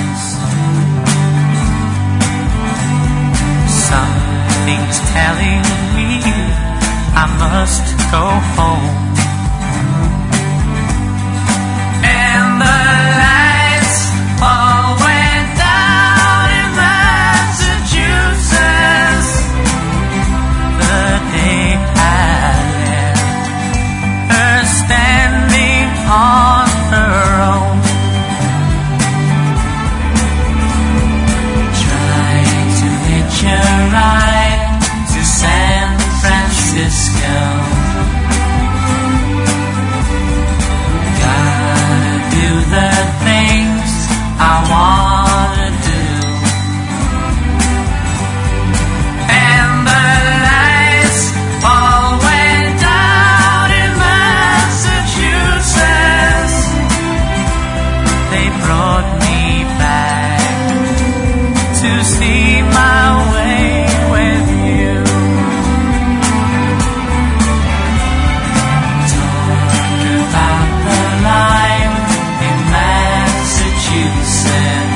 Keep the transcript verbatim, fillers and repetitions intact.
Something's telling me I must go home. And the lights all went down in Massachusetts the day I left her standing on her own. Trying to hitch a ride to San Francisco. Gotta do the things I wanna do. And the lights all went down in Massachusetts. They brought me back to see my way with you. Talk about the life in Massachusetts.